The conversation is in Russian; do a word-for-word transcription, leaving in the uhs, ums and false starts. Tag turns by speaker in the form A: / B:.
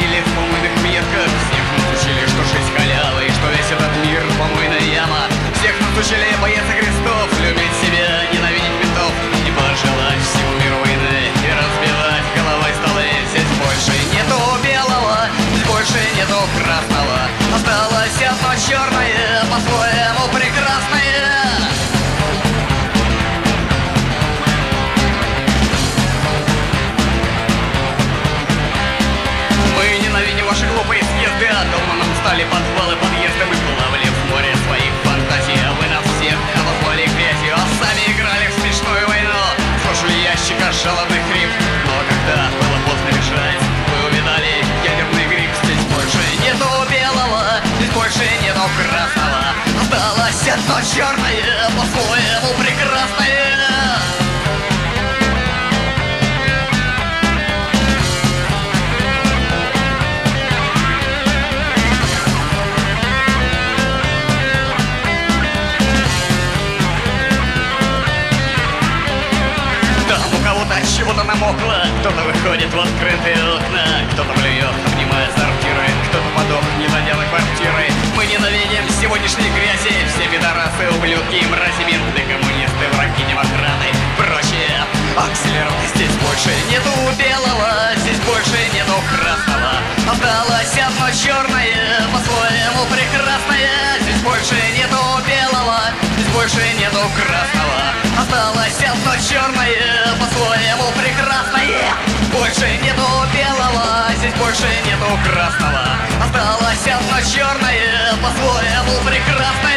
A: ходили в помойных метках. Всех нас учили, что жизнь халява и что весь этот мир помойная яма. Всех нас учили бояться крестов, любить себя, ненавидеть ментов и пожелать всему миру войны и разбивать головой столы. Здесь больше нету белого, здесь больше нету красного. Осталось одно черное, по-своему прекрасное. Мы ненавидим ваши глупые съезды, а дома нам стали подвалы, подъезды. Мы плавали в море своих фантазий, а вы нас всех обозвали грязью, а сами играли в смешную войну. Слушали ящика жалобных хрип, но когда было поздно решать, вы увидали ядерный гриб. Здесь больше нету белого, здесь больше нету красного. Осталось одно черное, по-своему прекрасное. Чего-то намокло, кто-то выходит в открытые окна, кто-то блюет, обнимая сортиры, кто-то подохнет, дойдя до квартиры. Мы ненавидим сегодняшней грязи, все пидорасы, ублюдки и мрази, менты, коммунисты, враги, демократы, прочие акселераты. Здесь больше нету белого, здесь больше нету красного. Осталось одно черное, по-своему прекрасное. Здесь больше нету белого, здесь больше нету красного. Осталось одно черное, по-своему прекрасное. Больше нету белого, здесь больше нету красного. Осталось одно черное, по-своему прекрасное.